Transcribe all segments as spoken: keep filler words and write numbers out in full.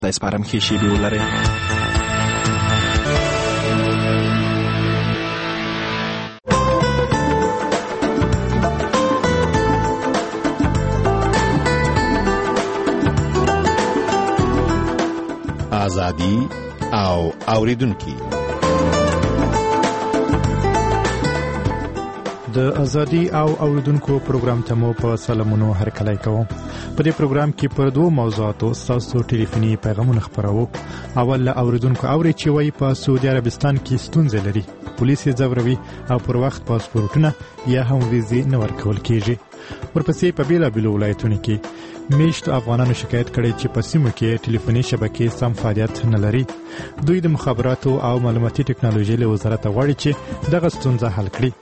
د سپارم ښې شېبې ولرئ. ازادي او اوریدونکي. د ازادي او اوریدونکو پروګرام ته مو په سلامونو هرکلی کوم. په دې پروګرام کې پر دوه موضوعاتو ستاسو ټلیفوني پیغامونه خپروو. اول له اوریدونکو اوري چې وایي په سعودي عربستان کې ستونزې لري، پولیس یې ځوروي او پر وخت پاسپورټونه یا هم ویزې نه ورکول کیږي. ورپسې په بیلابیلو ولایتونو کې میشتو افغانانو شکایت کړی چې په سیمو کې ټلیفوني شبکې سم فعالیت نه لري. دوی د مخابراتو او معلوماتي ټکنالوژي له وزارت غواړي چې دغه ستونزه حل کړي.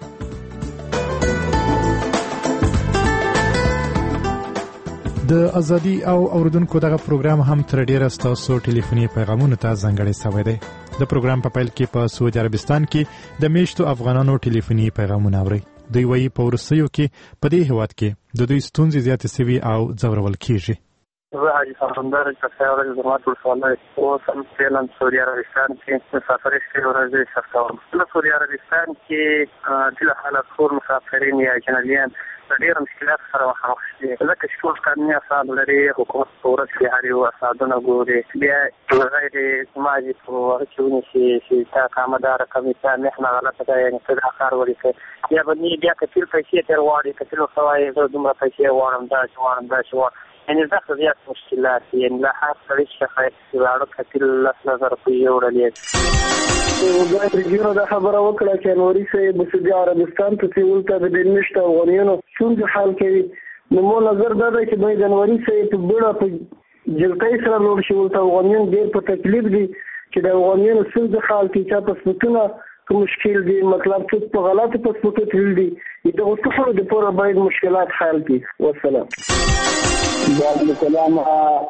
د ازادي او اوریدونکو دغه پروګرام هم تر ډیره ستاسو ټلیفوني پیغامونو ته ځانګړی شوی دی. د پروګرام په پیل کې په سعودي عربستان کې د میشتو افغانانو ټلیفوني پیغامونه اوري. دوی وایي په وروستیو کې په دې هیواد کې د دوی ستونزې زیاتې سوي او ځورول کیږي. زه حاجي سمندر کسای ورځ زما ټول سوالای اوسم فعلا سعودي عربستان کې مسافر شوی ورځ شفتم. په سعودي عربستان کې د حالت ټول مسافرین یا جنالیان ډېر مشکلات سره مخامخ دي. ځکه چې ټول قانوني اسناد لري، حکومت په ورځ کې هر یو اسنادونه ګوري. بیا غیر سماجي په وخت کې ونیسي چې تا کامدار کمیسا نه غلطه ده، یعنې څه د کار ولیکي یا به بیا کتل پیسې تر واړي کتل سوای زه دومره پیسې واړم دا چې واړم دا چې واړم، یعنې دا زیات مشکلات دي. یعنې له هر سړي څخه واړه کتل لس نظر په یو وړلې وګړي رجیو دا خبره وکړه چې انوري صاحب د سعودي عربستان ته چې ولته د دنيشته افغانانو څنګه حال کوي. نو مو نظر دا دی چې د انوري صاحب په بیړه په جلکۍ سره لور شي ولته افغانان ډېر په تکلیف دي چې د افغانانو څنګه حال کوي چې پاسپورتونه کوم مشکل دي، مطلب چې په غلطه پاسپورت تل دي دا اوس ټول د پوره باید مشکلات حل کړي. والسلام. بعد السلام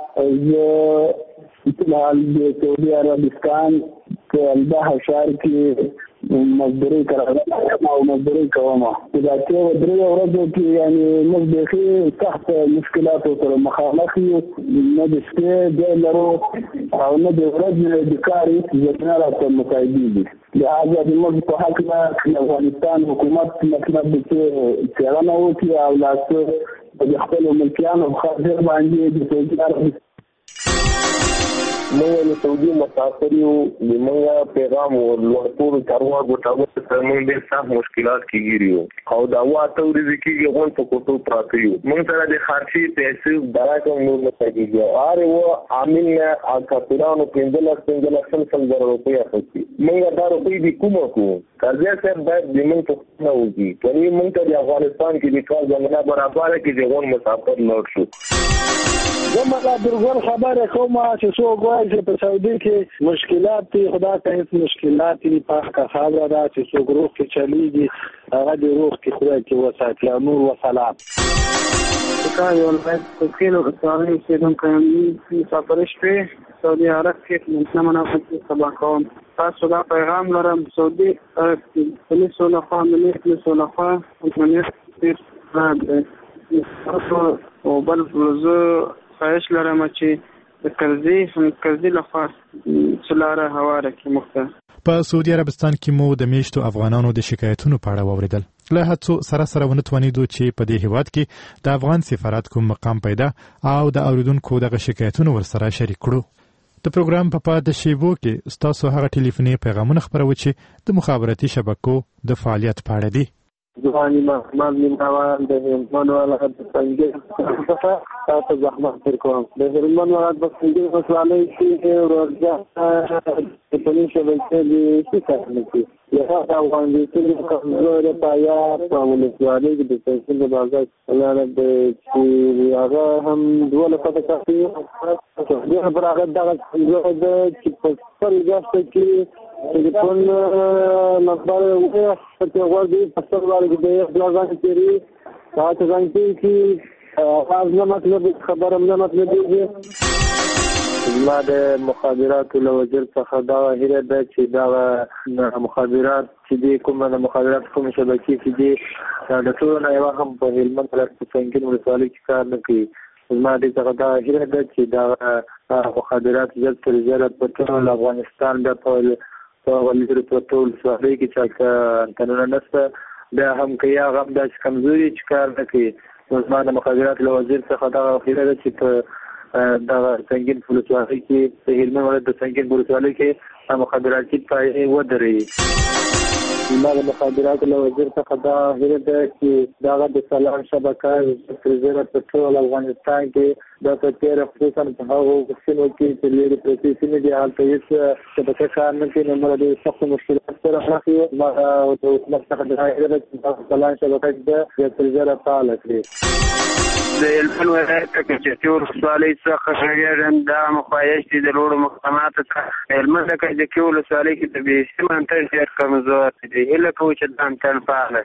ز فلحال د سعودي عربستان په البحر شهر کې مزدوري کوم او مزدوري کوم. دا چې درې ورځې کې یعنی موږ به تحت مشکلات سره مخامخ یو، نه د شپې د لرو او نه د ورځې د کار ځنه راته متعدي دي. لهذا د موږ په حق نه افغانستان حکومت مطلب چې څنګه وکړي او لاسه د خپل ملکیانو خاطر باندې د سعودي عربستان موږ له سعودي مسافر یو، موږ پیغام ورکول کاروا غوټاو ته موږ ډېر سخت مشکلات کېږي او دا واته ورځي کې غون په کوټو پراته یو. موږ سره د خارجي پیسې دراکم نور نه کېږي. اره و عامل نه اکاپیرانو پنځه لک پنځه لک سل زره روپیا اخلي. موږ دا روپۍ د کومه کوو قرضه سره باید د موږ په نه وږي کله موږ ته د افغانستان کې د کار زمينه برابر کې د غون مسافر لوټ شو. زما دا درغور خبره کومه چې څو غواړي چې په سعودي کې مشکلات دي، خدا ته هیڅ مشکلات دي. پاکه خبره ده چې څو ګروه کې چلیږي هغه د روح کې خدای کې وساتي. نور وسلام. څنګه یو ولایت په کینو اسرائیل کې د کومې مسافر شوی سعودي عرب کې منځ منافقت سبا کوم. تاسو دا پیغام لرم سعودي پولیس ولخوا ملي پولیس ولخوا امنیت تاسو او بل زه خواهش لرم چې د قرضې هم قرضې لخوا څلاره هواره کې مخته. په سعودي عربستان کې مو د میشتو افغانانو د شکایتونو په اړه واوریدل. له هڅو سره سره ونه توانیدو چې په دې هیواد کې د افغان سفارت کوم مقام پیدا او د اوریدونکو دغه شکایتونو ورسره شریک کړو. د پروګرام په پاتې شیبو کې ستاسو هغه ټلیفوني پیغامونه خپروي چې د مخابراتي شبکو د فعالیت په اړه دي. ځواني محمد منوال د هلمند ولایت د څنګه څخه تاسو زحمت تر کوم. د هلمند ولایت د څنګه مسلې چې ورځه د پولیس شبکې د سیستم کې یو افغان دي چې کومه پایا په ولسوالۍ کې د څنګه بازار لاله د چې هغه هم دوه لپاره کافي چې پر هغه دغه څنګه د چې په خپل ځای کې ټلیفون نمبر وګورئ چې غواړئ پښتو باندې د یو ځای کې تاسو څنګه چې اواز نه مطلب خبره نه مطلب دی. ما د مخابرات له وزیر څخه دا هیله ده چې دا مخابرات چې د کومه د مخابرات کوم شبکې چې د ټول نه یو هم په هلمند ولایت کې څنګه ولسوالۍ کې کار نه کوي زما دې څخه دا هیله ده چې دا مخابرات ژر تر ژره په ټول افغانستان بیا په ولې په ټول ولسوالۍ کې چې انتنونه نشته بیا هم که یا هغه همداسې کمزوري چې کار نه کوي نو زما د مخابراتو له وزیر څخه دغه هیله ده چې په دغه سنګین په ولسوالۍ کې د هلمند ولایت د سنګین په ولسوالۍ کې مخابراتي پایې ودرېږي. زما د مخابراتو له وزیر څخه دا هیله ده چې دغه د سلام شبکه تر ژره په ټول افغانستان کې دا په تېره خصوصا په هغو سیمو کې چې لرې پرتې سیمې دي هلته هېڅ شبکه کار نه کوي نو موږ د سختو مشکلاتو سره مخ یو. ما د حکومت څخه دا هیله ده چې دغه سلام شبکه د تر ژره فعاله کړي. د هلمند ولایت کجکي ولسوالۍ څخه شاګردان دا مخواهش دي د لوړو مقاماتو څخه هلمند د کجکي ولسوالۍ کې طبیعي سیمه انتن ډېر کمزور دي. هیله کوو چې دا انتن فعاله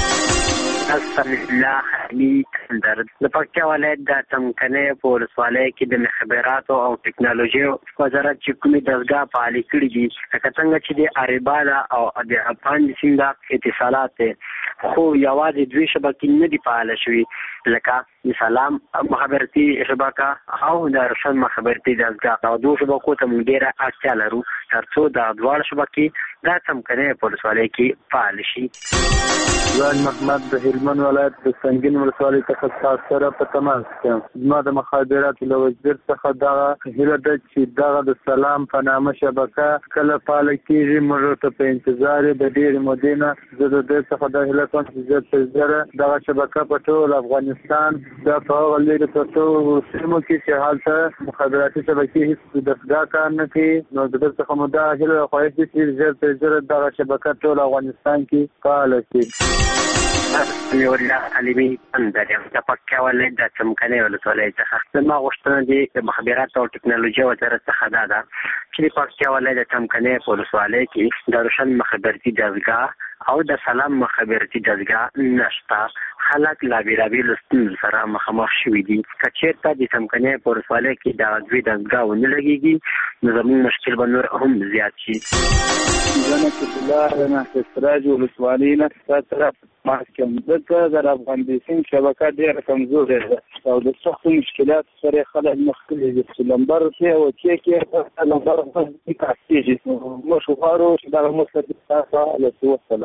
حسن الله حمید کندر د پکتیا ولایت د څمکنۍ په ولسوالۍ کې د مخابراتو او ټکنالوژي وزارت چې کومې دستګاه فعالې کړي دي لکه څنګه چې د اریبالا او د افغان سیند اتصالات خو یوازې دوی شبکې نه دي فعاله شوي لکه د سلام مخابراتي شبکه او د روشن مخابراتي دستګاه او دوه شبکو ته موږ ډېره اړتیا لرو تر څو د دواړو شبکې د څمکنۍ په ولسوالۍ کې فعال شي. ځان محمد د هلمند ولایت د سنګین ولسوالۍ څخه تاسو سره په تماس یم. زما د مخابراتو له وزیر څخه دغه هیله ده چې دغه د سلام په نامه شبکه کله فعاله کېږي. موږ ته په انتظار د ډېرې مودې نه زه د دې څخه دا هیله کوم چې ژر تر ژره دغه شبکه په ټول افغانستان دا په هغه لرې پرتو سیمو کې چې هلته مخابراتي شبکې هېڅ دستګاه کار نه کوي نو د دې څخه مو دا هیله او خواهش دي چې ژر تر ژره دغه شبکه ټول افغانستان کې فعاله شي. سمیع الله علمي کندر یم د پکتیا ولایت د څمکنۍ ولسوالۍ څخه. زما غوښتنه دي د مخابراتو او ټکنالوژي وزارت څخه دا ده چې د پکتیا ولایت د څمکنۍ په ولسوالۍ کې د روشن مخابراتي دستګاه او د سلام مخابراتي دستګاه نشته. خلک لا بېلابېلو ستونزو سره مخامخ شوي دي. که چېرته د څمکنۍ په ولسوالۍ کې دغه دوې دستګاه ونه لګېږي نو زموږ مشکل به نور هم زیات شي. زه نصرت الله یم د سراج ولسوالۍ نه ستا سره تماس کوم. ځکه د افغان شبکه ډېره کمزورې ده او د سختو مشکلاتو سره خلک مخ کړي دي چې لمبر کې او چې کې لمبر کې کاستېږي. موږ غواړو چې دغه مستقیم فعاله شي. وسلام.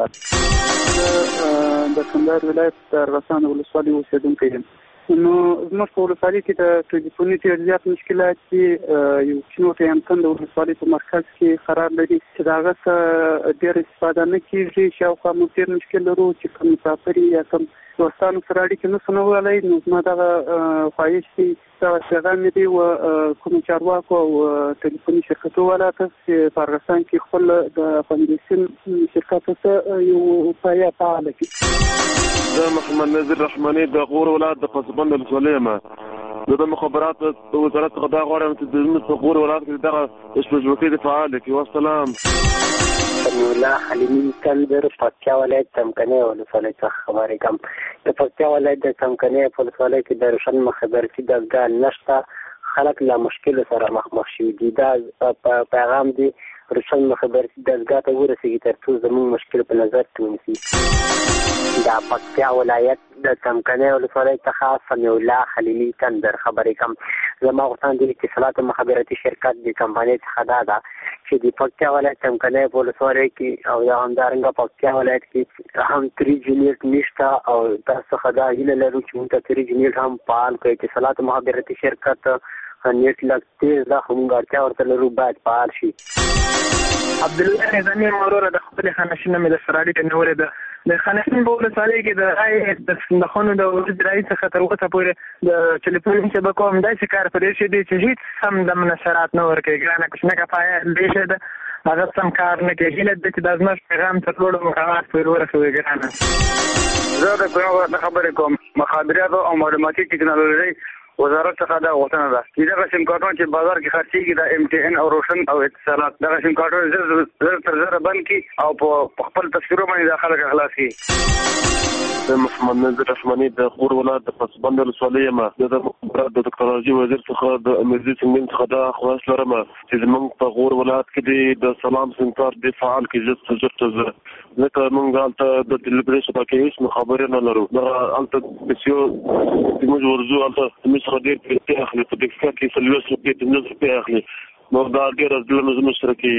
د کندهار ولایت د ارغسان ولسوالۍ اوسېدونکی یم. نو زموږ په ولسوالۍ کې د ټلیفوني ډېر زیات مشکلات دي. یو کوچنی وټیانتن د ولسوالۍ په مرکز کې قرار لري چې د هغه څخه ډېر استفاده نه کېږي. شاوخوا موږ ډېر مشکل لرو چې کوم مسافر یا کوم دوستانو سره اړیکې نه شو نیولی. نو زما دغه خواهش دی دغه پیغام مې دی و کومو چارواکو او ټلیفوني شرکتو والا ته چې په ارغسان کې خپل د فاونډیشن شرکت ته یو پایه فعاله کړي. زه محمد نذیر رحماني د غور ولایت د قصبند ولسوالۍ یم. زه د مخابراتو د وزارت څخه دا غواړم چې د زموږ په غور ولایت کې دغه شبکې فعاله کړي. والسلام. سمیع الله حلیمي کندر پکتیا ولایت څمکنۍ ولسوالۍ څخه خبرې کوم. د پکتیا ولایت د څمکنۍ په ولسوالۍ کې د روشن مخابراتي دستګاه نشته. خلک له مشکلو سره مخامخ شوي دي. دا پیغام دی روشن مخابراتي دستګاه ته ورسېږي تر څو زموږ مشکل په نظر کې ونیسي. د پکتیا ولایت د څمکنۍ ولسوالۍ څخه سمیع الله حلیمي کندر خبرې کوم. زما غوښتنه د اتصالاتو مخابراتي شرکت د کمپنۍ څخه دا ده چې د پکتیا ولایت څمکنۍ په ولسوالۍ کې او یا همدارنګه پکتیا ولایت کې هم تھری جی نیټ نشته او تاسو څخه دا هیله لرو چې موږ ته تھری جی نیټ هم فعال کړئ. اتصالاتو مخابراتي شرکت نیټ لږ تېز ده خو موږ اړتیا ورته لرو باید فعال شي. عبدالله نظامي وروره د خپلې خانشین مې د سره اړیکه نیولې ده. د خانشین په ولسوالۍ کې د رایې د صندوقونو د وجود رایې څخه تر اوسه پورې د ټلیفوني شبکو همداسې کار په دې شی دی چې هېڅ سم د منشرات نه ورکوي. ګرانه کوچنۍ کفایه دې شی ده هغه سم کار نه کوي. هیله ده چې دا زموږ پیغام تر ټولو مقامات پورې ورسوي. ګرانه زه د کوم خبرې کوم. مخابراتو او معلوماتي ټکنالوژي وزارت څخه دا غوښتنه ده چې دغه سیم کارتونه چې بازار کې خرڅېږي د ایم ټي ان او روشن او اتصالات دغه سیم کارتونه زر تر زره بند کړي او په خپل تصویرو باندې د خلک خلاص کړي. زه محمد نذیر رحماني د غور ولایت د قصبند ولسوالۍ یم. زه د مخابراتو د ټکنالوژي وزیر څخه د امیرزي سنګین څخه دا خواهش لرم چې زموږ په غور ولایت کې د سلام سیم کارت د فعال کړي ژر تر ژره. ځکه موږ هلته د ټلیفوني شبکې هېڅ خبرې نه لرو. هلته پیسې موږ ورځو هلته زموږ څخه ډېر پیسې اخلي، په دقیقه کې څلوېښت روپۍ پنځوس روپۍ اخلي. نو دا ډېره ظلم زموږ سره کوي.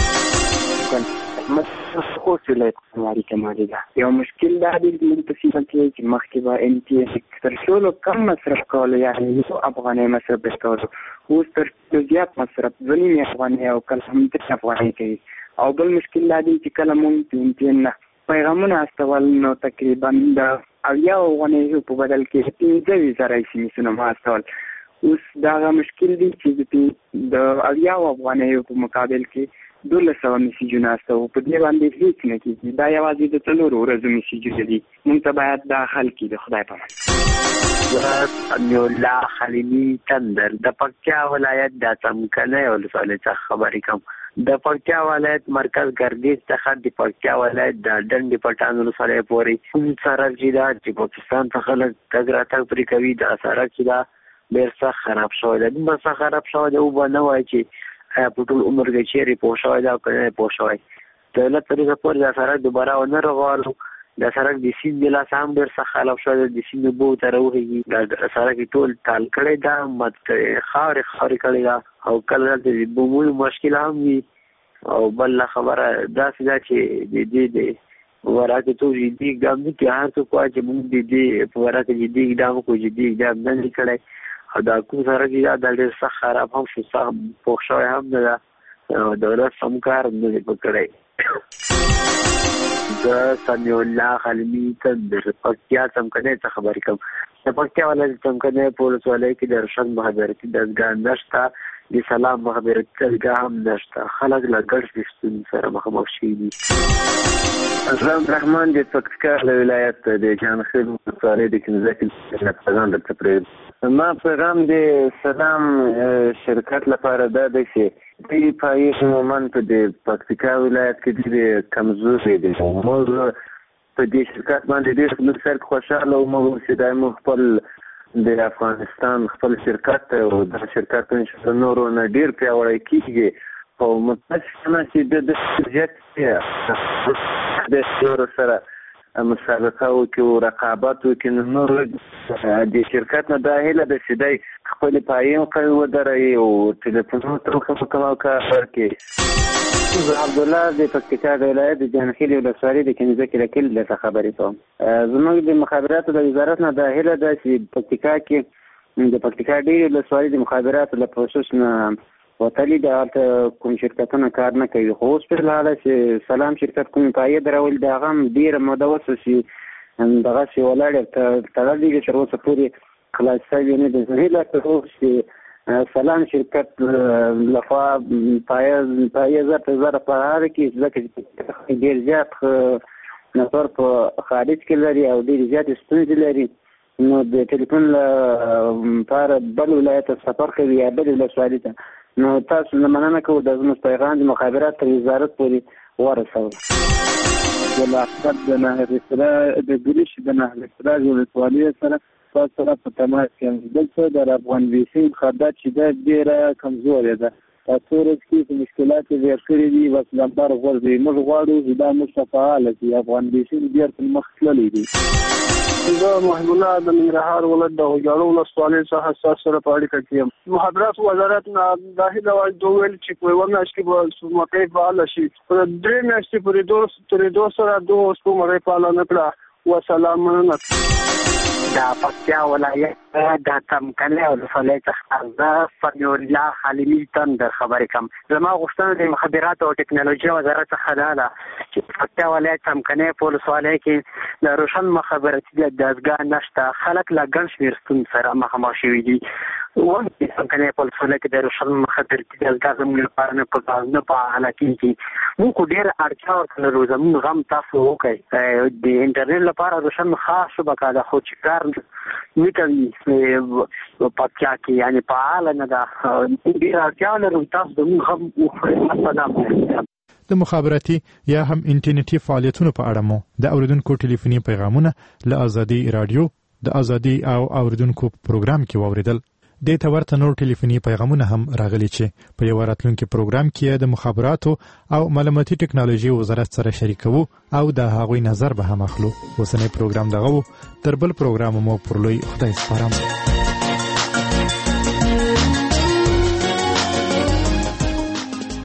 خوست ولایت قنواري کمالي ده. یو مشکل دا دی موږ په سیمه کې چې مخکې به ام ټي ایس تر ټولو کم مصرف کولو، یعنې یو افغانۍ مصرف به کولو، اوس تر ټولو زیات مصرف دوه نیمې افغانۍ او کله هم درې افغانۍ کوي. او بل مشکل دا دی چې کله موږ د ام ټي این نه پیغامونه استول نو تقریبا د اویاو افغانیو په بدل کې پنځه زره ایس ام ایسونه ما استول. اوس دغه مشکل دی چې د اویاو افغانیو په مقابل کې دولس سوه میسیجونه استوو، په دې باندې هیڅ نه کېږي. دا یوازې د څلورو ورځو میسیجونه دي. موږ ته باید دا حل کړي د خدای په امان. سمیع الله حلیمي تندر د پکتیا ولایت د څمکنۍ ولسوالۍ څخه خبرې کوم. د پکتیا ولایت مرکز ګردیز څخه د پکتیا ولایت د ډنډ پټان ولسوالۍ پورې کوم سړک چې دا چې پاکستان څخه خلک تګ راتګ پرې کوي، دا سړک چې دا ډېر سخت خراب شوی دی. دومره سخت خراب شوی دی اوبه نه وایي چې په ټول عمر کې چیرې پوه شوی دی او که نه پوه شوی. دولت طریقه پورې دا سړک دوباره ونه رغولو. دا سړک د سیند د لاسه هم ډېر سخت خراب شوی دی. د سیند اوبو ته راوخېږي. دا سړک یې ټول ټال کړی ده، مت خاورې خاورې کړی ده او کله دلته د بومونو مشکل هم وي. او بله خبره داسې ده چې د دې د ورا کې ټول جدي اقدام نه کوي. هر څوک وایي چې موږ د دې په ورا کې جدي اقدام وکړو، جدي اقدام نه دی کړی. او دا کوم سړک چې دا ډېر سخت خراب هم شو، سخت پوخ شوی هم نه ده. دولت سم کار نه دی کړی. زه سمیع الله حلیمي تندر پکتیا څمکنۍ څخه خبرې کوم. د پکتیا ولایت څمکنۍ په ولسوالۍ کې د روشن مخابراتي دستګاه نشته، د سلام مخابراتي دستګاه هم نشته. خلک له ګډ ستونزو سره مخامخ شوي دي. اسلام رحمان د پکتیا ولایت د جانخیل ولسوالۍ د کنزکي پیغام درته پرېږدم. ما پیغام د سلام شرکت لپاره دا دی چې دوی پایې عموما په د پکتیا ولایت کې ډېرې کمزورې دي. موږ په دې شرکت باندې ډېر سر خوشحاله وو موږ چې دا موږ خپل د افغانستان خپل شرکت او دا شرکت انشاءالله نورو نه ډېر پیاوړی کېږي. او متاسفانه چې د زیات د نورو سره مسابقه وکړي او رقابت وکړي، نور د شرکت نه دا هیله ده چې دی خپلې پایې ودروي او ټلیفونونو ته وکړي او کار وکړي. زه عبدالله د پکتیکا د ولایت د جانخیل ولسوالۍ د کنزکي لکل څخه خبرې کوم. زموږ د مخابراتو د وزارت نه دا هیله ده چې پکتیکا کې د پکتیکا ډېرې ولسوالۍ د مخابراتو له پروسس نه وتلي ده، هلته کوم شرکتونه کار نه کوي. خو اوس په حاله چې سلام شرکت کوم پایې درول د هغه هم ډېره موده وسو چې دغسې ولاړ تړلی دی تر اوسه پورې خلاص شوی نه دی. زه هیله کوم چې سلام شرکت لخوا پایې زر په زر په هر کې ځکه چې ډېر زیات نفر په خارج کې لري او ډېرې زیاتې ستونزې لري، نو د ټلیفون لپاره بل ولایت ته سفر کوي یا بل ولسوالۍ ته. نو تاسو نه مننه کوو د زموږ پیغام د مخابرات تر وزارت پورې ورسوئ. د لاحقت د نهر د ګریش د نهر اصراج ولسوالۍ سره تاسو سره په تماس کې یم. دلته د افغان بیسي خدمات چې ده ډېره کمزورې ده. تاسو ورځ کې په مشکلات کې زیات کړي دي، بس لمبر غورځوي. موږ غواړو چې دا موږ ته فعاله شي. افغان بیسي ډېر پرمخ تللی دي. زه محب الله د ننګرهار ولایت د هوجاړو ولسوالۍ څخه ستاسو سره په اړیکه کې یم. مخابراتو وزارت نه دا هیله وویل چې په یوه میاشت کې به سپوږمکۍ فعاله شي. په درې میاشتې پورې تېرېدو سره دغو سپوږمکۍ فعاله نه کړه. وسلام، مننه. د پکتیا ولایت د څمکنۍ ولسوالۍ څخه زه سمیع الله حلیمي تندر خبرې کوم. زما غوښتنه د مخابراتو او ټکنالوژۍ وزارت څخه دا ده چې پکتیا ولایت څمکنۍ په ولسوالۍ کې د روشن مخابراتي دستګاه نشته. خلک له ګڼ شمېر ستونزو سره مخامخ شوي دي. وایي چې څمکنۍ په ولسوالۍ کې د روشن مخابراتي دستګاه زموږ لپاره نه نه فعاله کېږي. موږ خو ډېره اړتیا ورته لرو. زموږ غم تاسو وکړئ. د انټرنېټ لپاره روشن خاص شبکه ده، خو چې کار نه کوي پکتیا کې، یعنې فعاله نه ده. ډېره اړتیا لرو. تاسو زموږ غم وکړئ. د مخابراتي یا هم انټرنیټي فعالیتونو په اړه مو د اوریدونکو ټلیفوني پیغامونه له ازادي رادیو د ازادي او اوریدونکو پروګرام کې واوریدل. د ته ورته نور ټلیفوني پیغامونه هم راغلي چې په یو راتلونکي پروګرام کې د مخابراتو او معلوماتي ټکنالوژي وزارت سره شریکوو او د هغوی نظر به هم اخلو. اوسنی پروګرام دغه و. تر بل پروګرام مو پر لوی خدای سپارم.